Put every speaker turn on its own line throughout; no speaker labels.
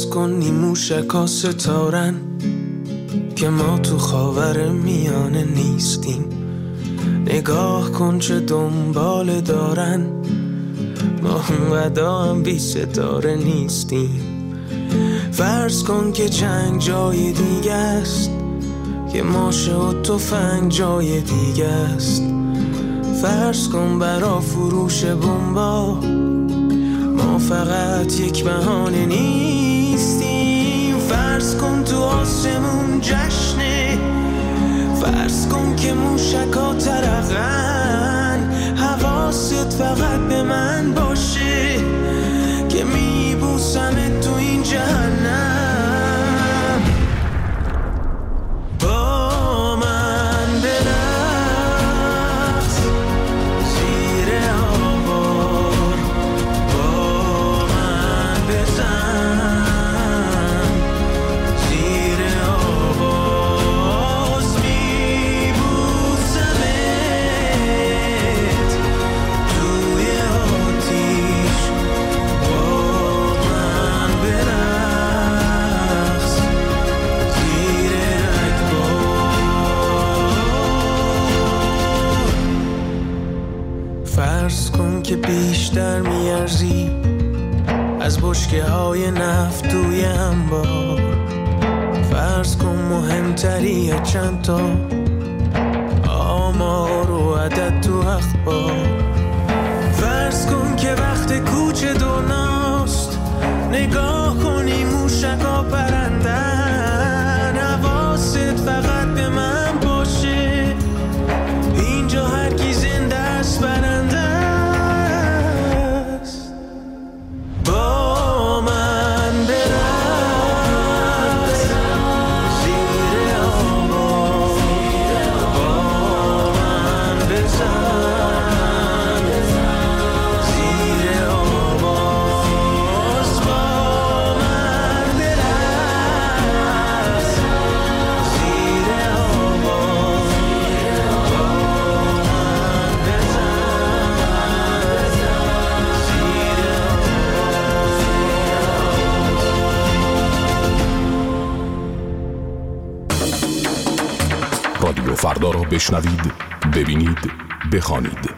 کن نیموشکا ستارن که ما تو خاور میانه نیستیم. نگاه کن چه دنبال دارن، ما اونقدر هم بی ستاره نیستیم. فرض کن که جنگ جای دیگه است، که ماشه و تفنگ جای دیگه است. فرض کن برا فروش بمبا ما فقط یک بهانه نیستیم. فرض کن تو آسمون جشنه، فرض کن که موشکا ترقن. حواست فقط به من باشه که میبوسمت تو این جهنم. با من برقص زیر آوار، با من بزن زیر آواز. میبوسمت توی آتیش، با من برقص زیر رگبار. فرض کن که بیشتر میارزی از بشکه های نفت توی انبار. فرض کن مهمتری از چند تا آمار و عدد تو اخبار. فرض کن که وقت کوچه دنیاست، نگاه کنی موشکا پرندن. حواست فقط به من باشه، اینجا هر کی زنده است برنده است. با من برقص زیر آوار، با من بزن زیر آواز. با من برقص زیر آواز، با من بزن زیر
رادیو فردا را بشنوید، ببینید، بخوانید.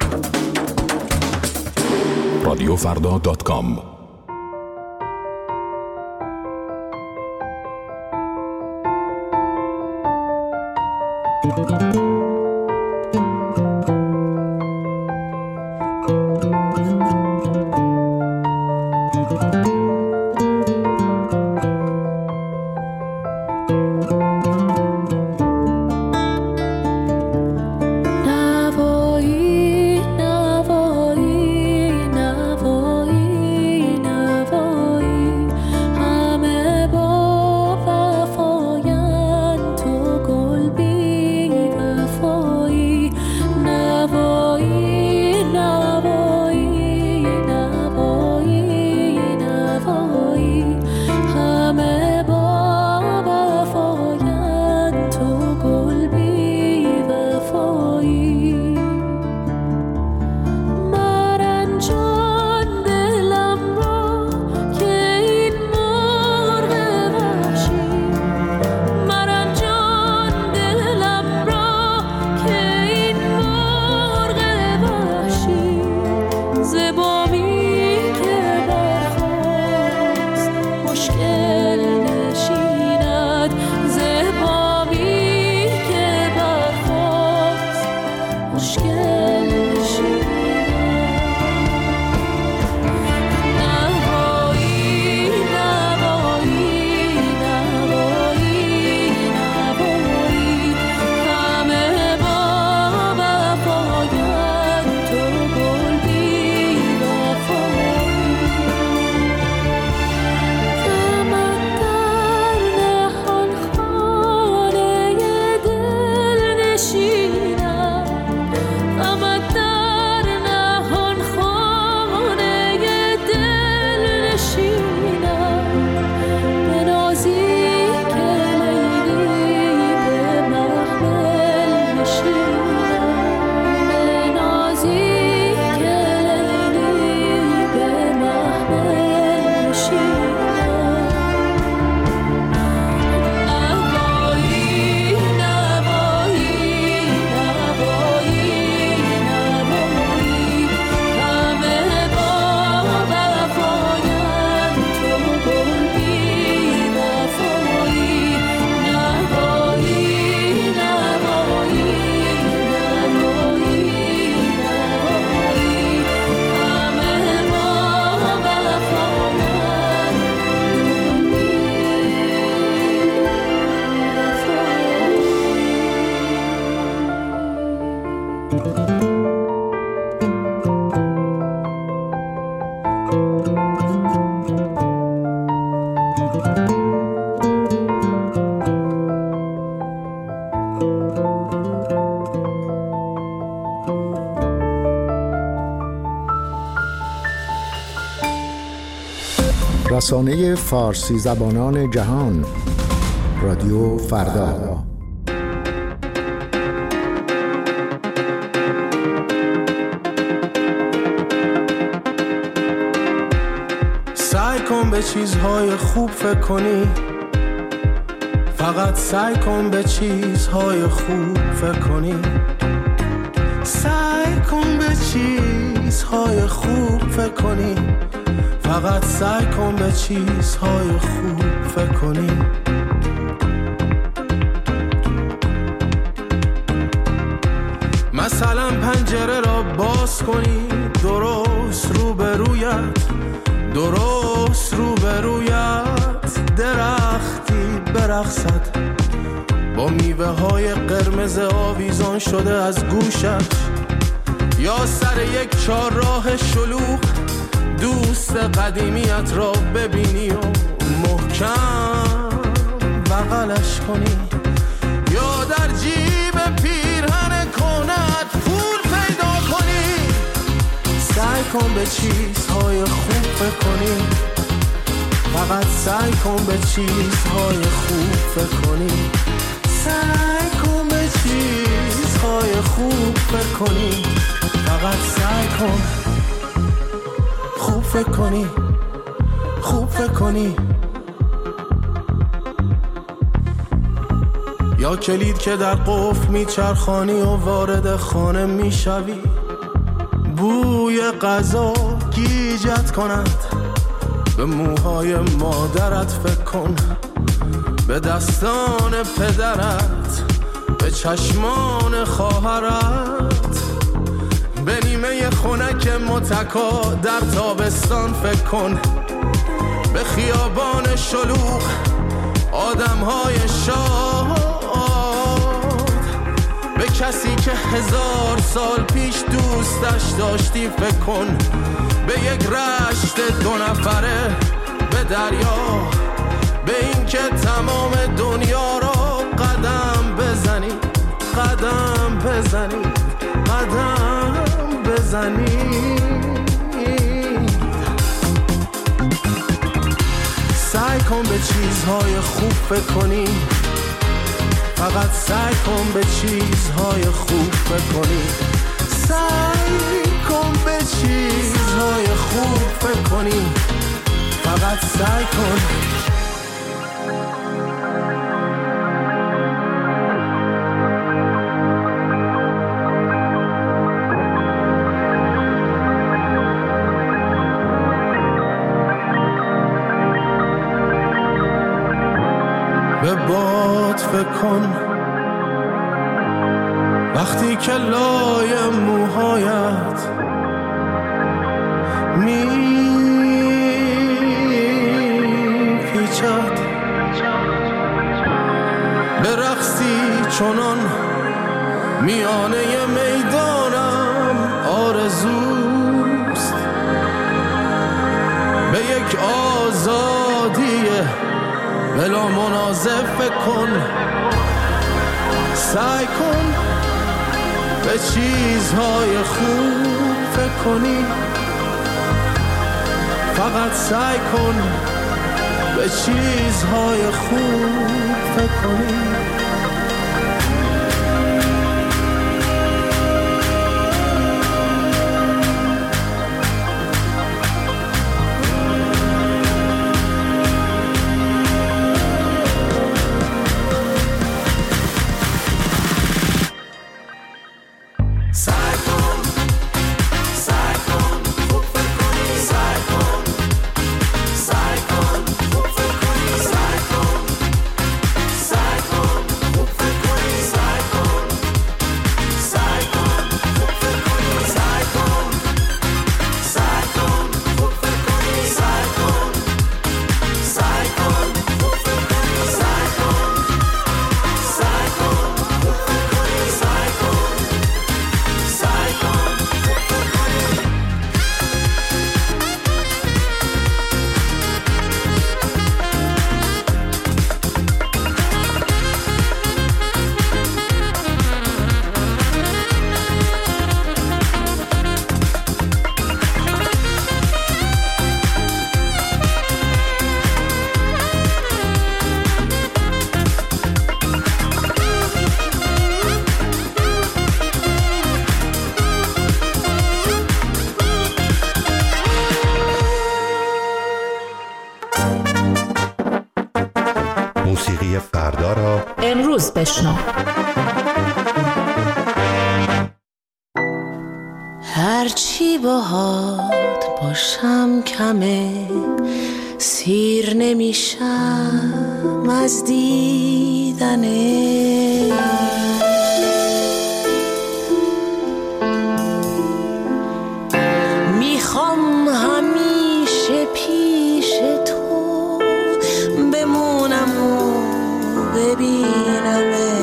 radiofrda.com
همه با وفاین تو گل بی وفا. رسانه فارسی زبانان جهان، رادیو فردا.
سعی کن به چیزهای خوب فکر کنی، فقط سعی کن به چیزهای خوب فکر کنی. سعی کن به چیزهای خوب فکر کنی، فقط سعی کن به چیزهای خوب فکر کنی. مثلا پنجره را باز کنی، درست روبرویت درختی برقصد با میوه های قرمز آویزان شده از گوشت، یا سر یک چهارراه شلوغ دوست قدیمیت را ببینی و محکم بغلش کنی، یا در جیب پیرهن کهنه‌ات پول پیدا کنی. سعی کن به چیزهای خوب فکر کنی، فقط سعی کن به چیزهای خوب فکر کنی. سعی کن به چیزهای خوب فکر کنی، فقط سعی کن خوب فکر کنی، خوب فکر کنی. یا کلید که در قفل میچرخانی و وارد خانه میشوی، بوی غذا گیجت کند، به موهای مادرت فکر کن، به دستان پدرت، به چشمان خواهرت، به نیمه خنک متکا در تابستان فکر کن، به خیابان شلوغ آدمهای شاد، به کسی که 1000 سال پیش دوستش داشتی فکر کن، به یک رشت 2 نفره، به دریا، به این که تمام دنیا را قدم بزنی، قدم بزنی، قدم بزنی. سعی کن به چیزهای خوب فکر کنی، فقط سعی کن به چیزهای خوب فکر کنی. سعی کن به چیزهای خوب فکر کنی، فقط سعی کن. به باد فکر کن وقتی که لای موهایت میپیچد، به رقصی چنان میانه میدانم آرزوست، به یک آزادی بلا منازع فکر کن. سعی کن به چیزهای خوب فکر کنی، فقط سعی کن به چیزهای خوب فکر کنی.
Side بشنو.
هرچی باهات باشم کمه، سیر نمیشم از دیدنه. میخوام همیشه پیش تو بمونم و ببینمه.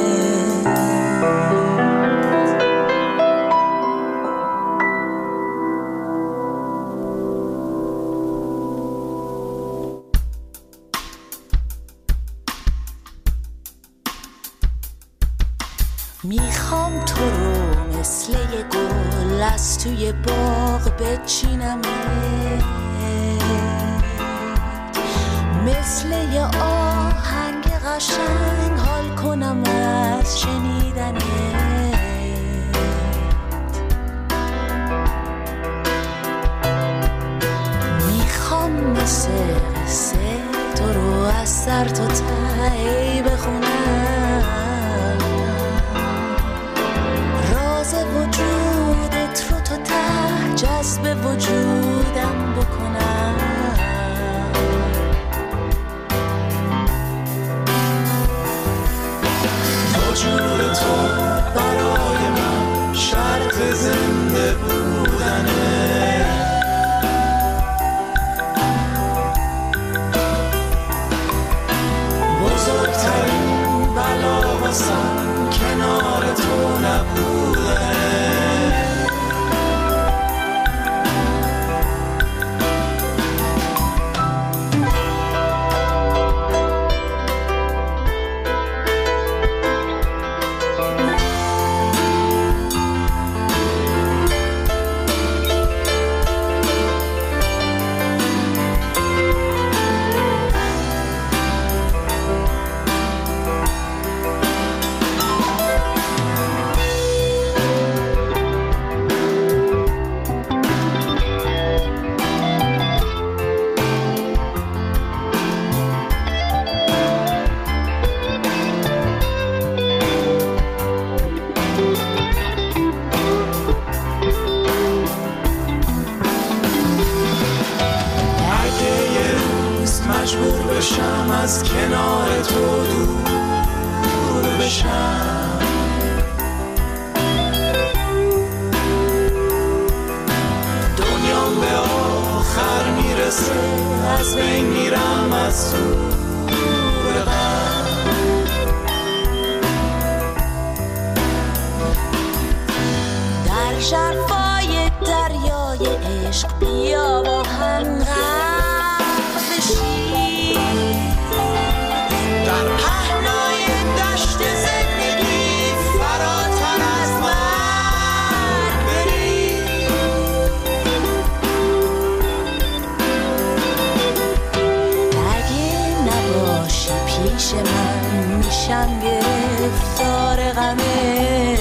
میخوام تو رو مثل یه گل از توی باغ بچینم، مثل یه آهنگ قشنگ حال کنم از شنیدنت. میخوام مثل قصه تو رو از سر تا ته بخونم، وجودت رو تا ته جذب وجودم بکنم. وجود تو برای من شرط زنده بودنه. بزرگترین بلا واسم کنار تو نبوده. مجبور بشم از کنار تو دور بشم، دنیام به آخر میرسه از بین میرم از دور غم. در ژرفای دریای عشق بیا با هم غرق بشی، در پهنای دشت زندگی فراتر از مرگ بری. اگه نباشی پیش من میشم گرفتار غمه.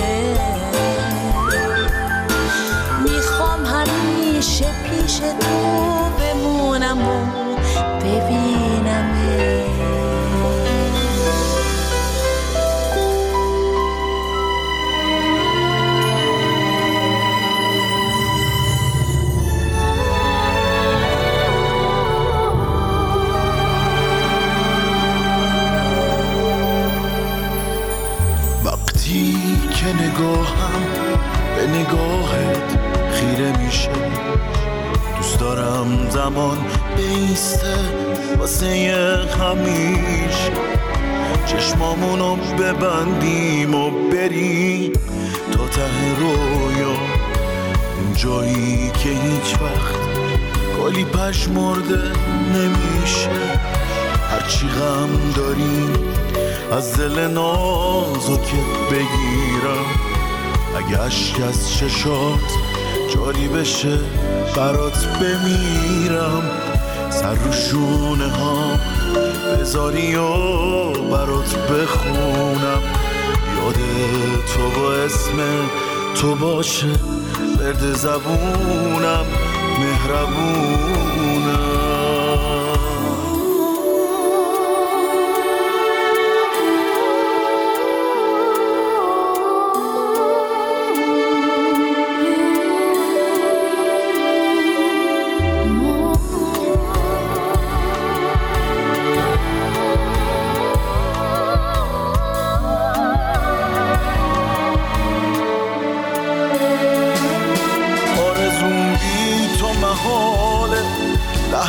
میخوام همیشه پیش تو بمونم و ببینمه.
وقتی که نگاهم به نگاهت خیره میشه، دوست دارم زمان بیسته واسه همیشه. چشمامونو ببندیم و بریم تا ته رویا، اون جایی که هیچ وقت گلی پژمرده نمیشه. هرچی غم داریم از دل نازکت بگیرم، اگه اشک از چشات جاری بشه برات بمیرم. سر رو شونه ها بذاری و برات بخونم، یاد تو با اسم تو باشه ورد زبونم، مهربونم.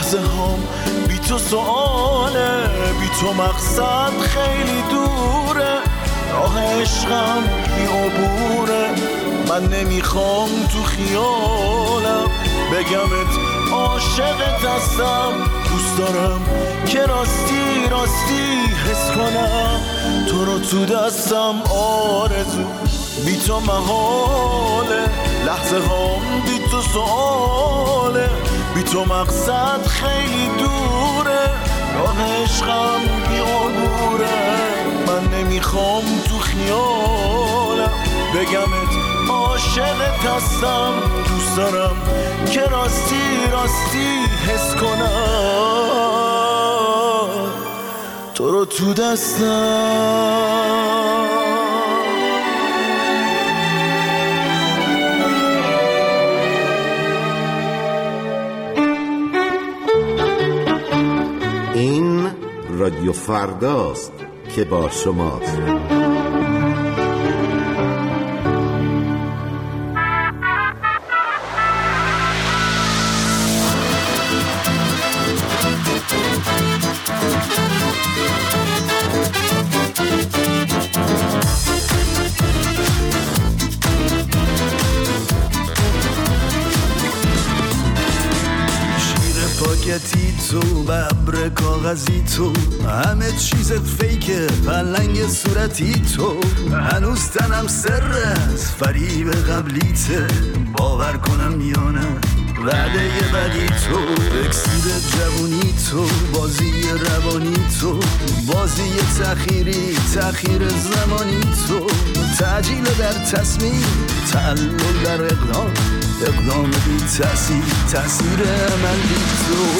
لحظه هم بی تو سواله، بی تو مقصد خیلی دوره، راه عشقم بی عبوره. من نمیخوام تو خیالم بگمت عاشقت هستم، دوست دارم که راستی راستی حس کنم تو رو تو دستم. آرزو بی تو محاله، لحظه هم بی تو سواله، بی تو مقصد خیلی دوره، راه عشقم بی عبوره. من نمیخوام تو خیالم بگمت عاشقت هستم، دوست دارم که راستی راستی حس کنم تو رو تو دستم.
این رادیو فرداست که با شماست.
پاکتی تو ببر کاغذی تو، همه چیزت فیکه پلنگ صورتی تو، هنوز تنم سر از فریب قبلیته، باور کنم یا نه وعده بدی تو، اکسیر جوونی تو، بازی روانی تو، بازی تأخیر زمانی تو، تعجیل در تصمیم، تعلل در اقدام بی تأثیر من بی تو.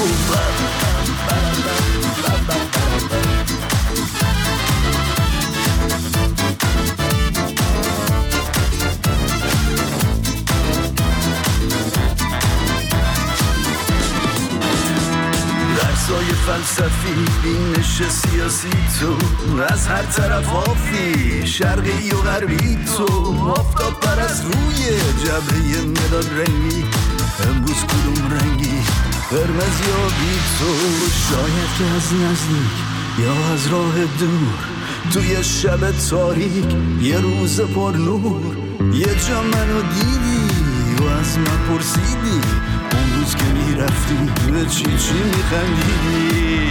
درسای فلسفی، بینش سیاسی تو، از هر طرف آفی، شرقی و غربی تو، آفتاب پرست روی جبهه مداد رنگی، امروز کدوم رنگی، قرمز یا بی تو، شاید که از نزدیک یا از راه دور، توی شب تاریک یه روز پر نور، یه جا منو دیدی و از من پرسیدی، اون روز که میرفتی به چی میخندیدی.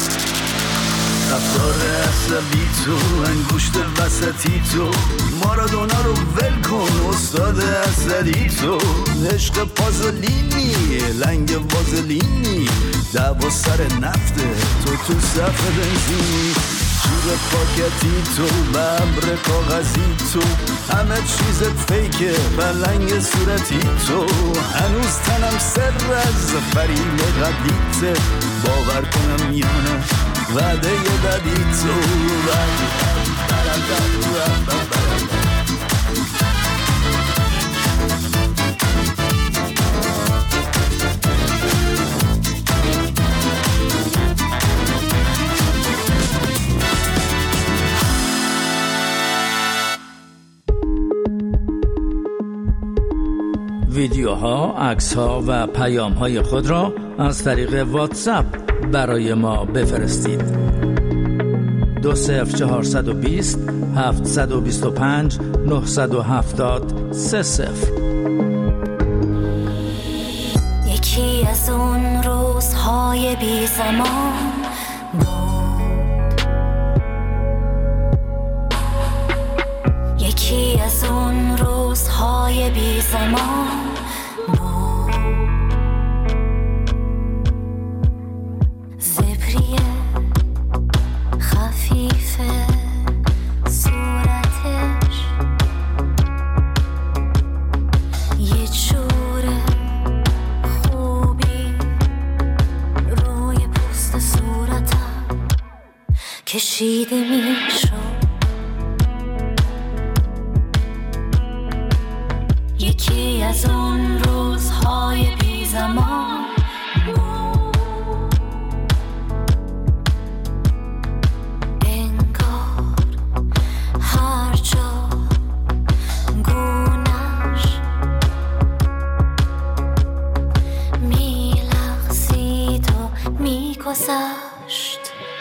رفتار عصبی تو، انگشت وسطی تو، مارادونا رو ول کن استاد اسدی تو، عشق پازلینی لنگ وازلینی، دعوا سر نفته تو صف بنزینی، جیب پاکتی تو، ببر کاغذی تو، همه چیزت فیکه پلنگ صورتی تو، هنوز تنم سر از فریب قبلیته، باور کنم یا نه وعده بدی تو.
ویدیوها، عکس‌ها و پیام‌های خود را از طریق واتساپ برای ما بفرستید. 20420 725 970 30.
یکی از اون روزهای بی زمان بود، یکی از اون روزهای بی زمان بود، زبری خفیف صورتش یه جور خوبی روی پوست صورتم کشیده میشد، یکی از اون روزهای بی زمان بود، انگار هر جا گونش میلغزید و گذشت،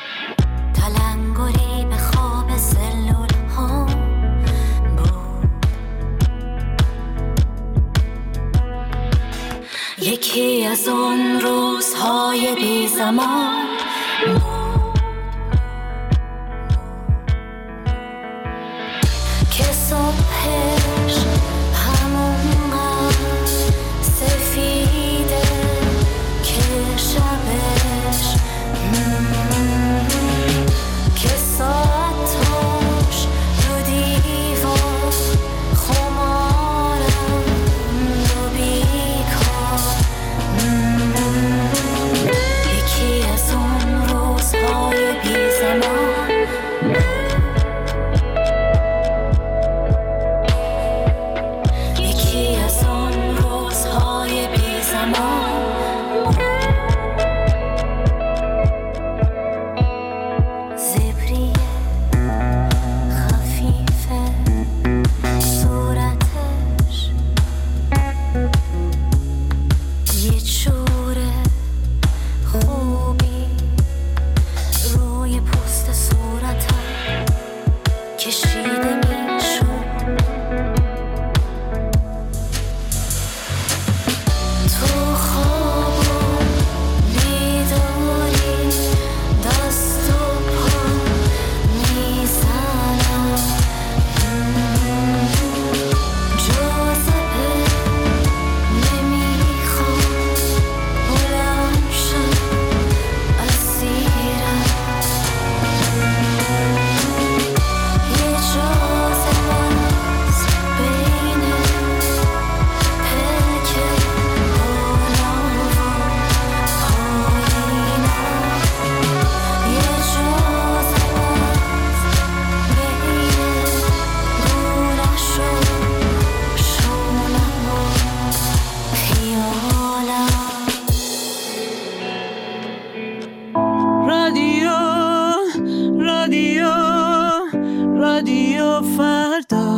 تلنگری به خواب سلول ها بود. یکی از اون روزهای بی زمان بود که صبحش همونقدر سفیده که شبش که ساعتاش رو دیوار خمارم و بیکار. یکی از اون روزهای بی زمان، یکی از اون روزهای بی زمان. زبری خفیفه صورتش، یه چوره خوبی روی پوست صورتم کشیده میشد. تو خواب و بیداری دست و پا میزنم، جاذبه نمیخواد بلند شم اسیرم. یه جاذبه است بین پلک بالا و پایینم. یه جاذبه است بین گولش و شونم و خیالم.
رادیو رادیو رادیو فردا.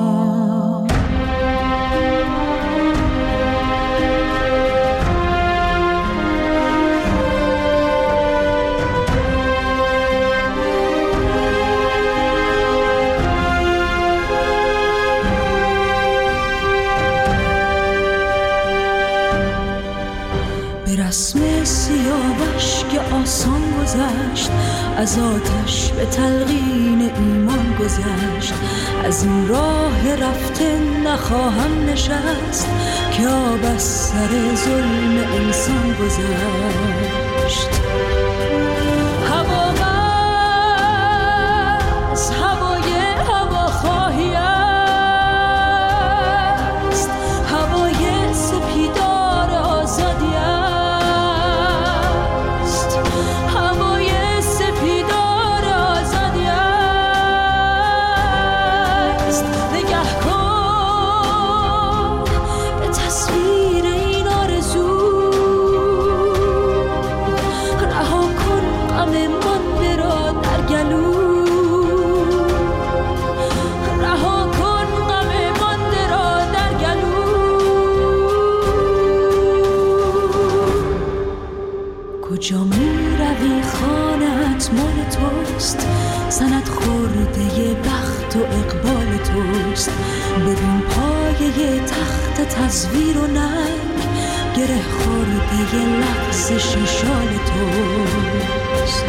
به رسم سیاوش که آسان گذشت، از آتش به تلقین ایمان گذشت. از این راه رفته نخواهم نشست، که آب از سر ظلم انسان گذشت. هوا بس هوای هواخواهی است، هوای سپیدار آزادی است، هوای سپیدار آزادی است. نگه کن به تصویر این آرزو، رها کن غم مانده را در گلو، رها کن غم مانده را در گلو. کجا می روی خانت مال توست، سند خورده بخت و اقبال توست. ببین پایه تخت تزویر و ننگ، گره خورده لغزش شال توست.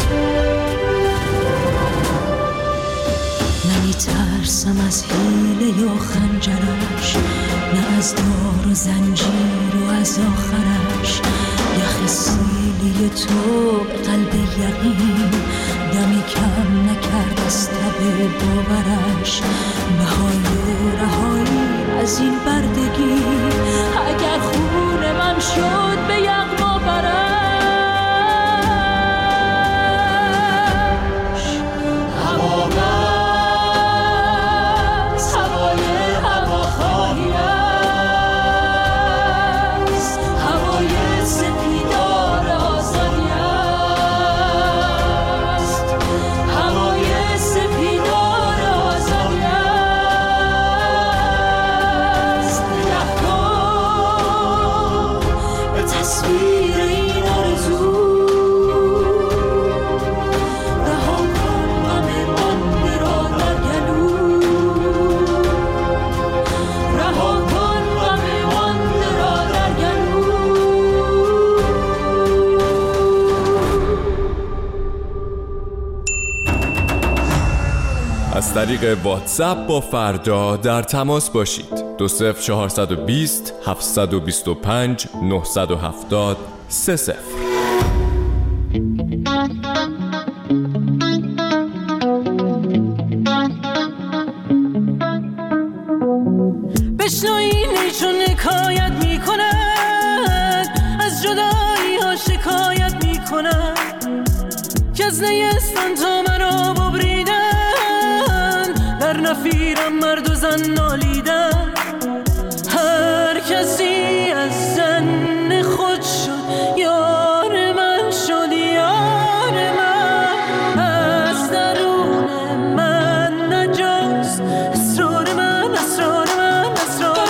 نمی ترسم از حیله یا خنجرش، نه از دار و زنجیر و از آخرش. یخ سیلی تو به قلب یقین، دمی کم نکرد از تب باورش. بهای رهایی از این بردگی، اگر خون من شد به یغما برش. هوا بس هوای هواخواهی است، هوای سپیدار آزادی است، هوای سپیدار آزادی است. نگه کن
طریق واتساپ با فردا در تماس باشید. 20420 725 970 30.
بشنوینی چون حکایت میکنن، از جدایی ها شکایت میکنن، که از نیستان تا مرا ببریدن، در نفیرم مرد و زن نالیدن. هر کسی از زن خود شد یار من، شد یار من، از درون من نجاست اسرار من، اسرار من، اسرار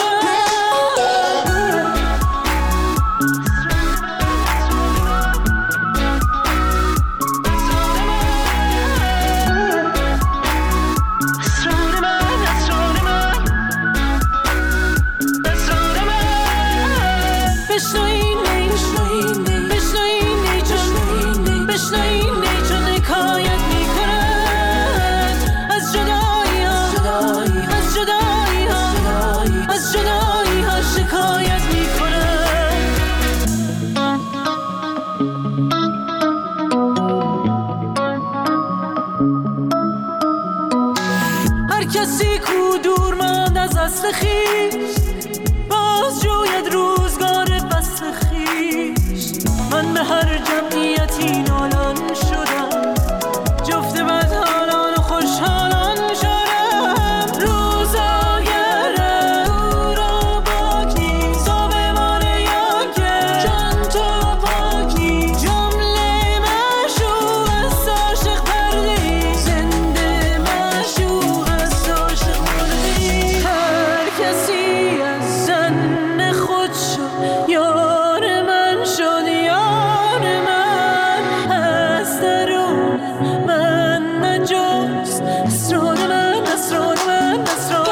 کسی کو دور ماند از اصل خویش، باز جوید روزگار بس خویش. من به هر جمعیتی نالان شدم، جفت بدحالان و خوشحالان شدم. روزاگرم او را پاک نیست، آبمان یا که جان تو پاک نیست. جمله مشوق از عاشق پرده‌ای، زنده مشوق از عاشق پرده‌ای. هر کسی از زن خود شد یار من، شد یار من، از درون من نجاست اسرار من، اسرار من، اسرار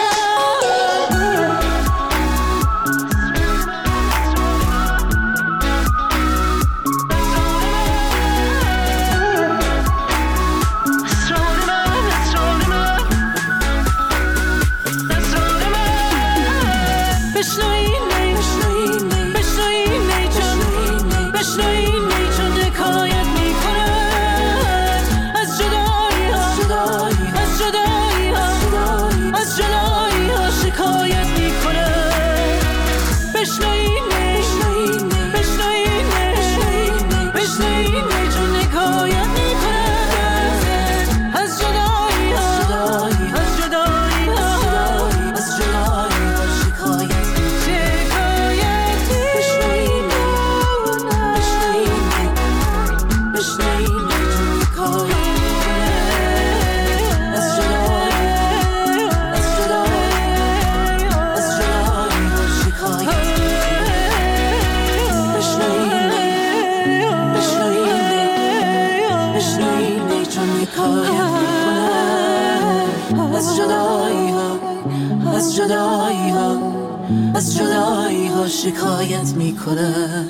از جدایی ها شکایت میکنه.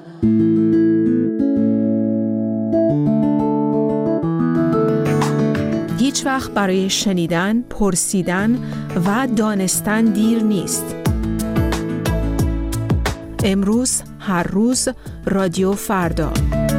هیچ وقت برای شنیدن، پرسیدن و دانستن دیر نیست. امروز، هر روز، رادیو فردا.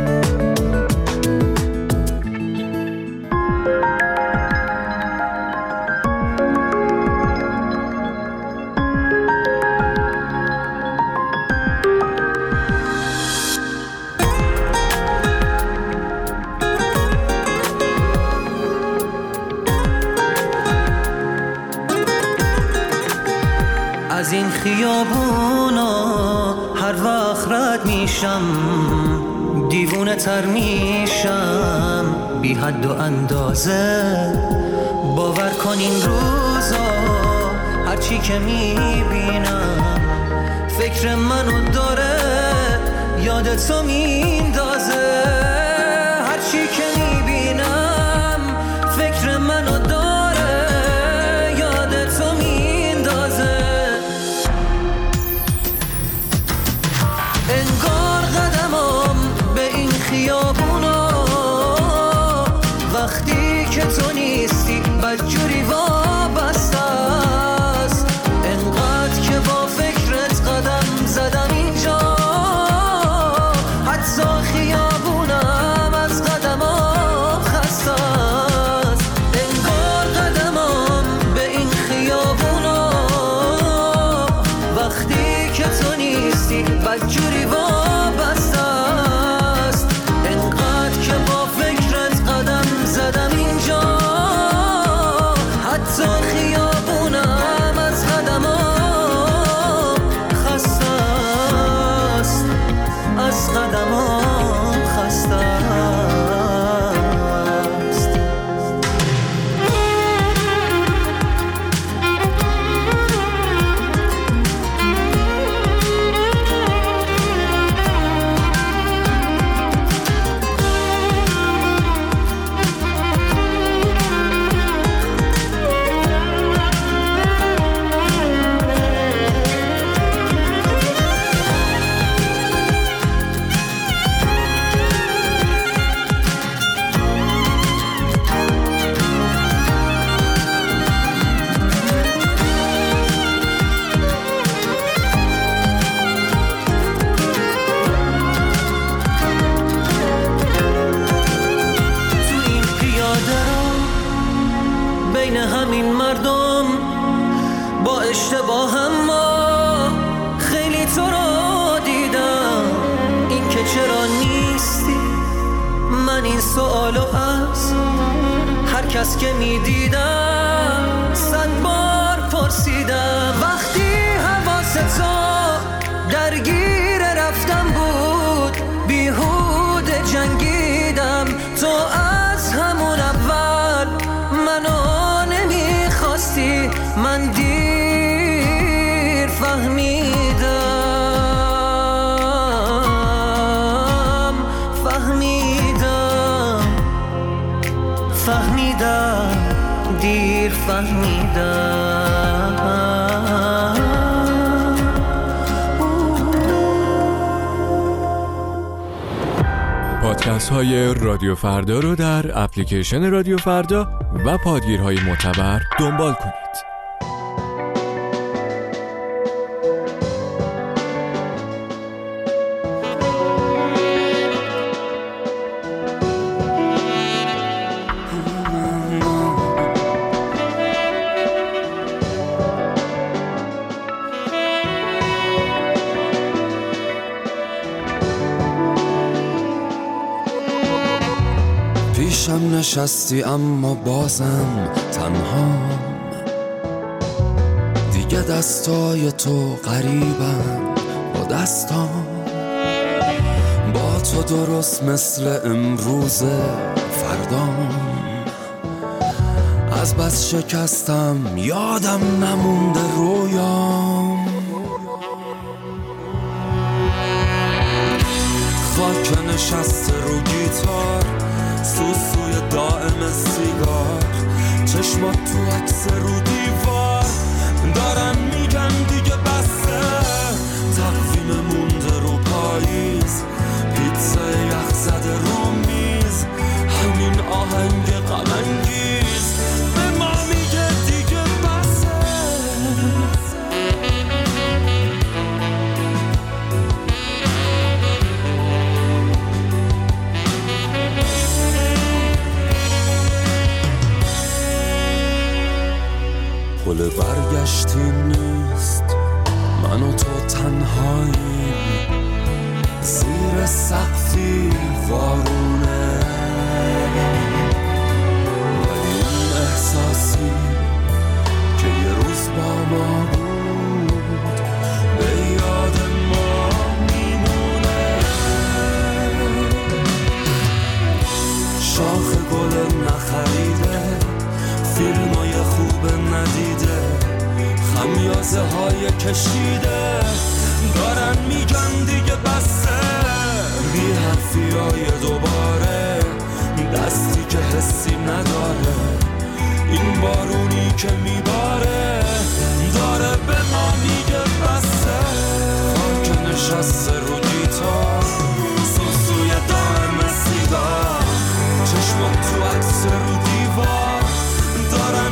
از این خیابونا هر وقت رد میشم، دیوونه تر میشم بی حد و اندازه. باور کن این روزا هرچی که میبینم فکر منو داره یادتو میندازه. هرچی که میبینم فکر منو داره یادتو میندازه. انگار قدمم به این خیابونا وقتی که تو نیستی
بدجوری وابسته است، انقدر که با فکرت قدم زدم اینجا، حتی خیابونم از قدمام خسته است، انگار قدمام به این خیابونا وقتی که تو نیستی بدجوری وابسته است، انقدر که با فکرت قدم زدم اینجا، حتی خیابونم از قدمام خسته است، از قدمام خسته است. بین همین مردم با اشتباهم ما خیلی تو رو دیدم، این که چرا نیستی من این سوالو از هر کس که میدیدم 100 بار پرسیدم. وقتی حواست تو درگیر رفتم بود بیهوده جنگیدم، تو از همون اول منو نمیخواستی، من دیر فهمیدم دیر فهمیدم.
پادکست های رادیو فردا رو در اپلیکیشن رادیو فردا و پادگیرهای معتبر دنبال کنید.
پیشم نشستی اما بازم تنهام، دیگه دستای تو قریبن با دستام، با تو درست مثل امروز فردام، از بس شکستم یادم نمونده رویام، خاک نشسته رو گیتار، سوسوی دائم سیگار، چشمات تو عکس رو دیوار، دارن میگن دیگه بسه، تقویم مونده رو پاییز، پیتزا یخ زده رو میز، همین آهنگ غم انگیز به ما میگه دیگه بسه. پل برگشتی نیست، من و تو تنهاییم، زیر سقفی وارونه، ولی اون احساسی که یه روز با ما بود به یاد ما میمونه. شاخ گل نخریده، فیلمای خوب ندیده، خمیازه های کشیده، دارن میگن دیگه بسه، بی حرفیای دوباره، دستی که حسی نداره، این بارونی که میباره داره به ما میگه بسه. خاک نشسته رو گیتار، سوسوی دائم سیگار، چشمات تو عکس رو دیوار، دارن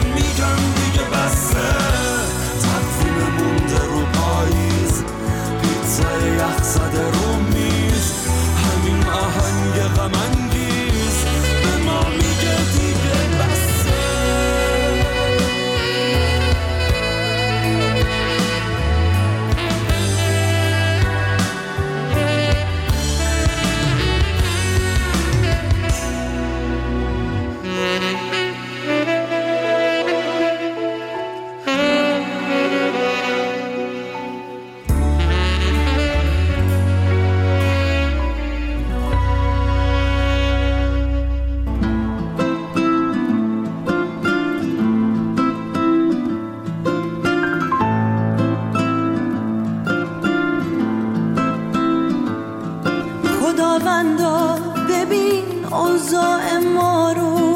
روزای یخ زده رو میز، همین آهنگ غم انگیز به ما میگه دیگه بسه.
خداوندا ببین اوضاع ما رو،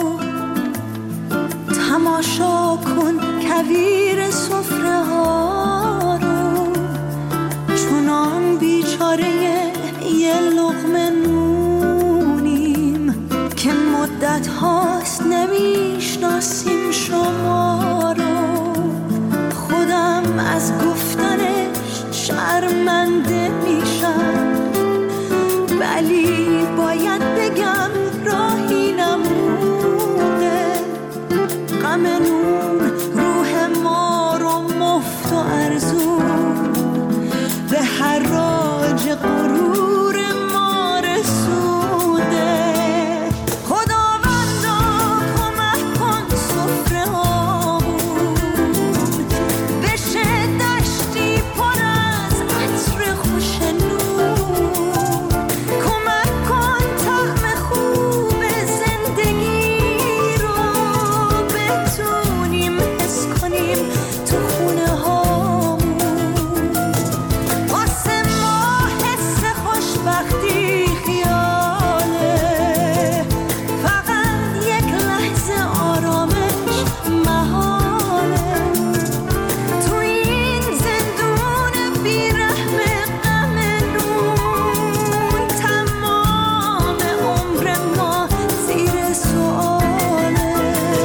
تماشا کن کویر سفره ها رو، چونان بیچاره یه لقمه نونیم که مدت هاست نمیشناسیم شما رو. خودم از گفتنش شرمنده میشم، ولی باید بگم راهی نمونه. غم نون روح ما رو مفت و ارزون به حراج غرور ما رسونده. خداوندا کمک کن سفره هامون بشه دشتی پر از عطر خوش نون. کمک کن طعم خوب زندگی رو بتونیم حس کنیم تو خونه هامون. واسه ما حس خوشبختی خیاله، فقط یک لحظه آرامش محاله. تو این زندون بیرحم غم نون، تمام عمر ما زیر سؤاله.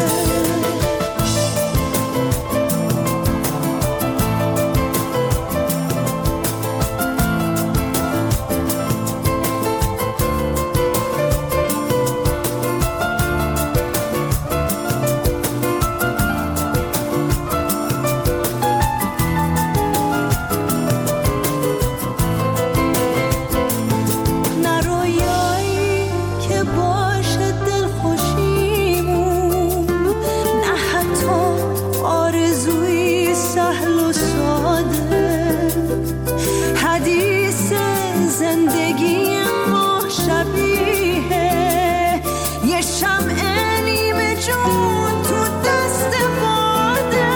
نه رویایی که باشه دلخوشیمون، نه حتی آرزویی سهل و ساده. حدیث زندگی ما شبیه یه شمع نیمه جون تو دست باده.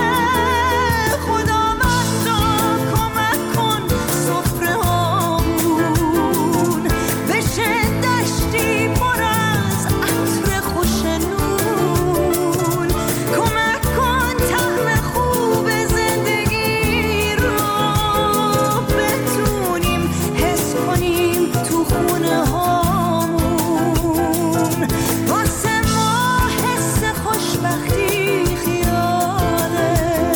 خداوندا کمک کن سفره هامون بشه دشتی پر از عطر خوش نون. کمک کن طعم خوب زندگی رو بتونیم حس کنیم تو خونه هامون. واسه ما حس خوشبختی خیاله،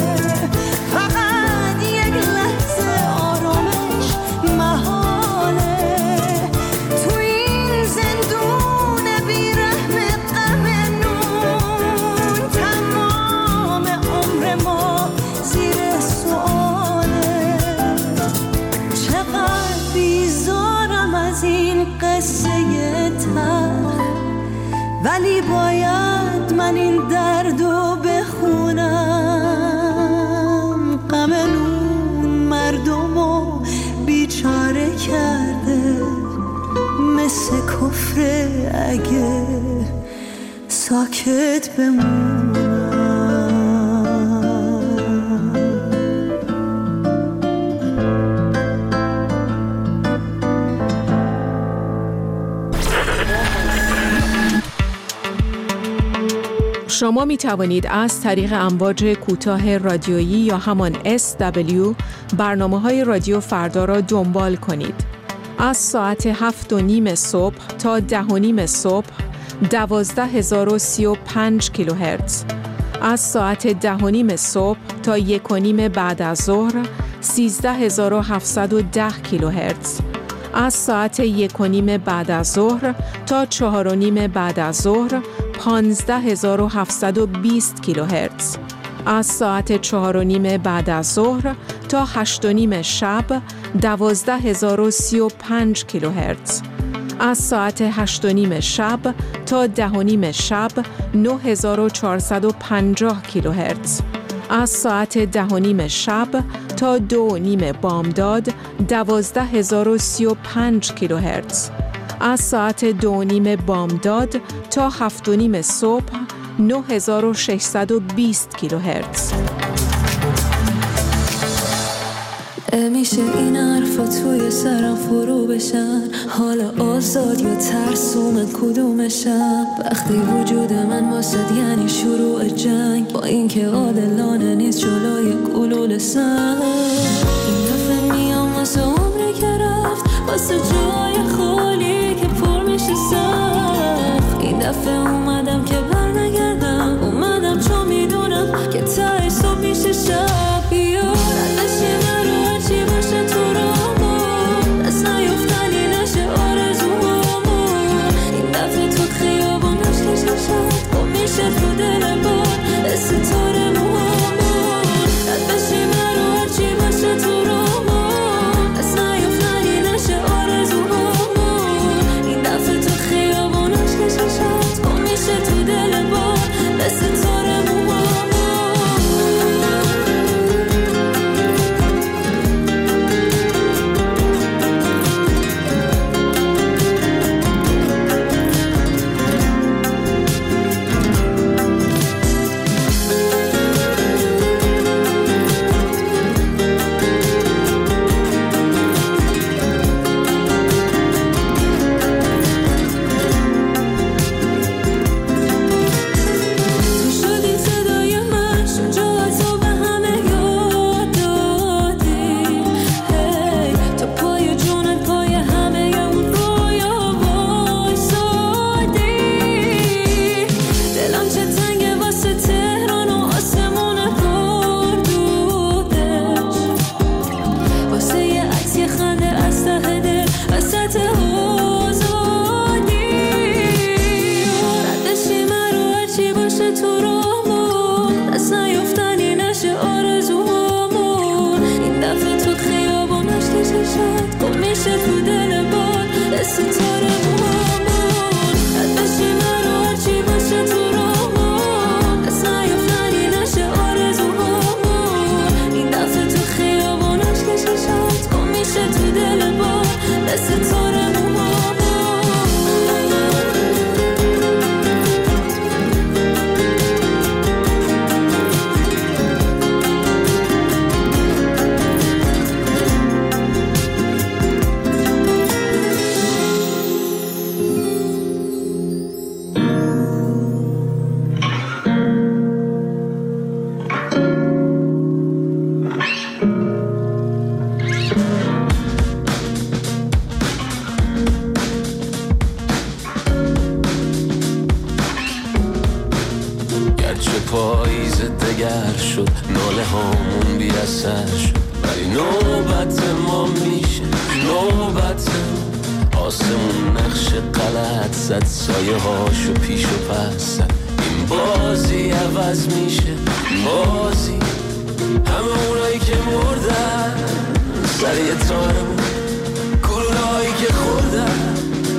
فقط یک لحظه آرامش محاله. تو این زندون بیرحم غم نون، تمام عمر ما زیر سؤاله. چقدر بیزارم از این قصه تلخ، ولی باید من این دردو بخونم. غم نون مردمو بیچاره کرده، مثل کفر اگه ساکت بمونم.
شما می توانید از طریق امواج کوتاه رادیویی یا همان SW برنامه‌های رادیو فردا را دنبال کنید. از ساعت 7:30 صبح تا 10:30 صبح 12035 کیلوهرتز، از ساعت 10:30 صبح تا 1:30 بعد از ظهر 13710 کیلوهرتز. از ساعت 1:30 بعد از ظهر تا 4:30 بعد از ظهر 15720 کیلوهرتز. از ساعت 4:30 بعد از ظهر تا 8:30 شب 12035 کیلوهرتز. از ساعت 8:30 شب تا 10:30 شب 9450 کیلوهرتز. از ساعت 10:30 شب تا 2:30 بامداد 12035 کیلوهرتز. از ساعت 2:30 بامداد تا 7:30 صبح 9620 کیلوهرتز.
میشه این حرفا توی سرم فرو بشن، حالا آزاد یا ترسوم کدومشم؟ وقتی وجود من واسد یعنی شروع جنگ، با اینکه عادلانه نیست جلوی گلوله سنگ. این دفعه میام واسه عمری که رفت، واسه جای خالی که پر میشه سخت. این دفعه اومدم که برنگردم، اومدم چون میدونم که ته صبح میشه شب. میشه تو دل بار ستاره موامون، رد بشی مرو هرچی باشه تو رامون، از نیفتنی نشه آرزوهامون. این دفعه تو خیابون عشق شد گم میشه تو دل بار ستاره موامون.
پاییز دگر شد، ناله هامون بی اثر شد، ولی نوبت ما میشه، نوبت آسمون نقش غلط زد، سایه هاشو پیش و پس زد. این بازی عوض میشه، بازی همه اونایی که مردن سر یه تارمون، گلولهایی که خوردن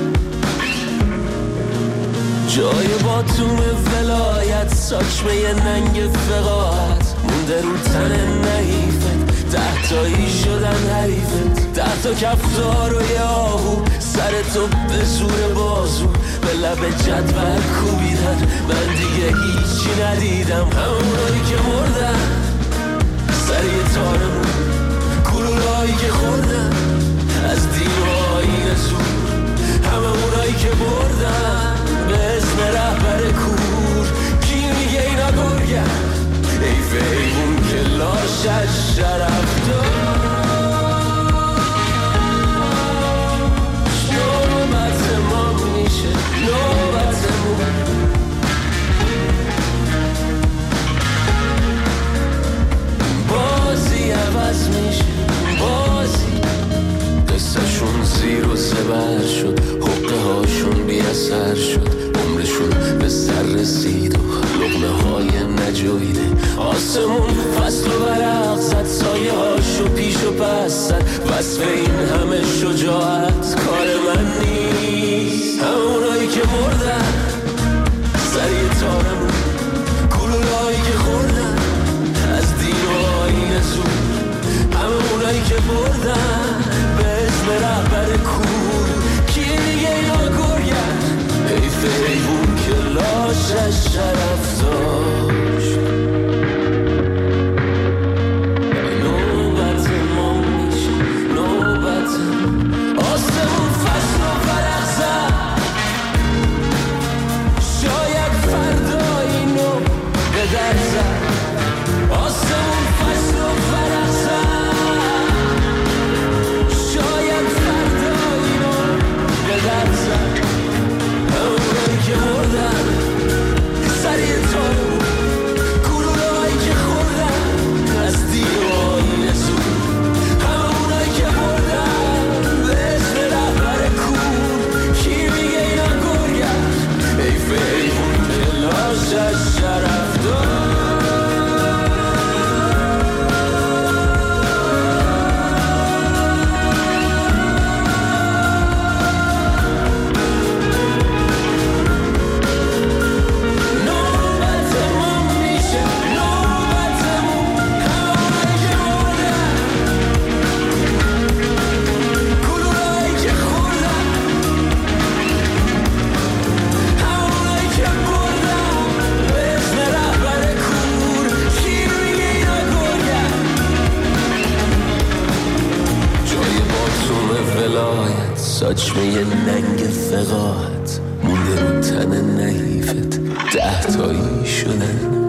جای باتوم ولایت، ساچمه ننگ فقاعت مونده رو تن نحیفت، 10 تایی شدن حریفت، 10 تا کفتار و یه آهو سر تو به زور بازو به لب جدول کوبیدن. من دیگه هیچی ندیدم، همونایی که مردن سر یه تارمون، گلولهایی که خوردن از دیوهای زور، همه اونایی که بردن به اسم رهبر کور. کی میگه اینا گرگن؟ حیف ایمون که لاشش شرف داشت. نوبت ما میشه، نوبتمون سر شد، عمرشون به سر رسید و لقمه های نجویده. آسمون فصل و برق زد، سایه هاشو پیش و پس زد. وصف این همه شجاعت کار من نیست. همونایی که مردن سریع تارمون، گلولایی که خوردن از دین و آیین زور. همونایی که بردن به اسم رهبر کور. کی میگه اینا گرگن؟ حیف حیوون که لاشش شرف داشت. نوبت ما میشه، نوبت آسمون فصل و فرق زد. شاید فردا اینو به در زد. آسمون فصل و فرق زد. شاید فردا اینو به در زد. همونایی که مردن سریع تارو، گلوله‌هایی که خوردن از دیر و آیین زور. همونایی که مردن به اسم رهبر کور. کی میگه اینا گرگن؟ حیف حیوون که لاشش شرف داشت. ساچمه ننگ فقاعت مونده رو تن نحیفت، 10 تایی شدن